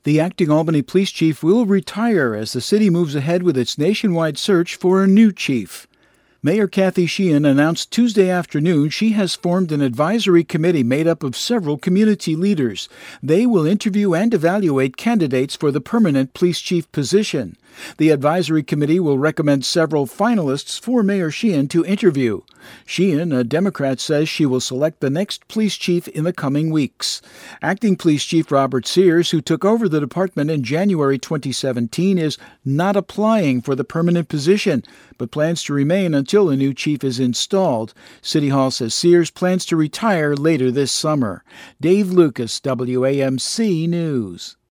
The acting Albany police chief will retire as the city moves ahead with its nationwide search for a new chief. Mayor Kathy Sheehan announced Tuesday afternoon she has formed an advisory committee made up of several community leaders. They will interview and evaluate candidates for the permanent police chief position. The advisory committee will recommend several finalists for Mayor Sheehan to interview. Sheehan, a Democrat, says she will select the next police chief in the coming weeks. Acting Police Chief Robert Sears, who took over the department in January 2017, is not applying for the permanent position, but plans to remain until a new chief is installed. City Hall says Sears plans to retire later this summer. Dave Lucas, WAMC News.